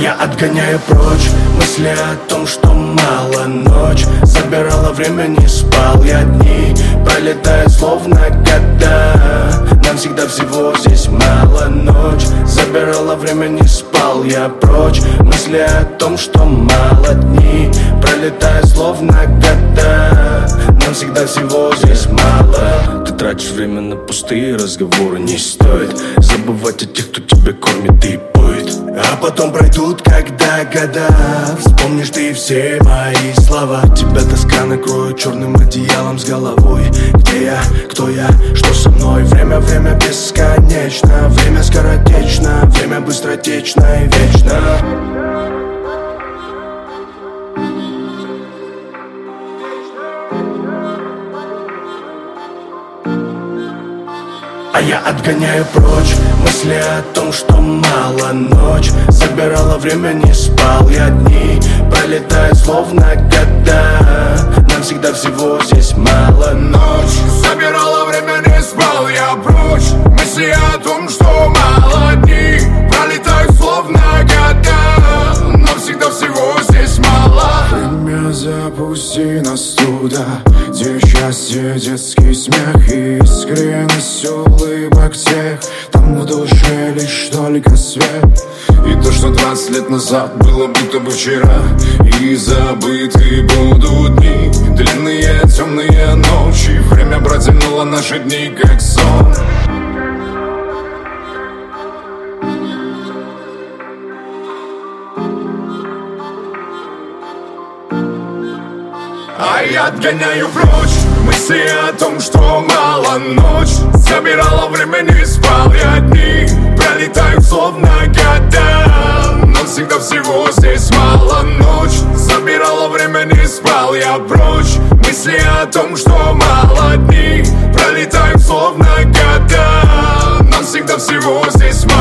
я отгоняю прочь мысли о том, что мало. Ночь забирала время, не спал я. Дни пролетают словно года. Нам всегда всего здесь мало. Ночь забирала время, не спал я. Прочь мысли о том, что мало. Дни пролетают словно года. Нам всегда всего здесь мало. Ты тратишь время на пустые разговоры. Не стоит забывать о тех, кто тебя кормит и поет. А потом пройдут, когда года, вспомнишь ты все мои слова. Тебя тоска накроет черным одеялом с головой. Где я, кто я, что со мной? Время бесконечно, время скоротечно, время быстротечно и вечно. А я отгоняю прочь мысли о том, что мало. Ночь забирала время, не спал я. Дни пролетают словно года. Нам всегда всего здесь мало. Ночь забирала время, не спал я. Прочь мысли о том, что мало. Дни пролетают словно года. Нам всегда всего здесь мало. Время запусти нас туда, где счастье, детский смех и искренность улыбок тех, там в душе лишь только свет. И то, что 20 лет назад было будто бы вчера, и забыты будут дни, длинные темные ночи. Время протянуло наши дни как сон. А я отгоняю прочь мысли о том, что мало. Ночь забирала время, не спал я. Дни пролетают словно года. Нам всегда всего здесь мало. Ночь забирала время, не спал я. Прочь мысли о том, что мало. Дни пролетают словно года. Нам всегда всего здесь мало.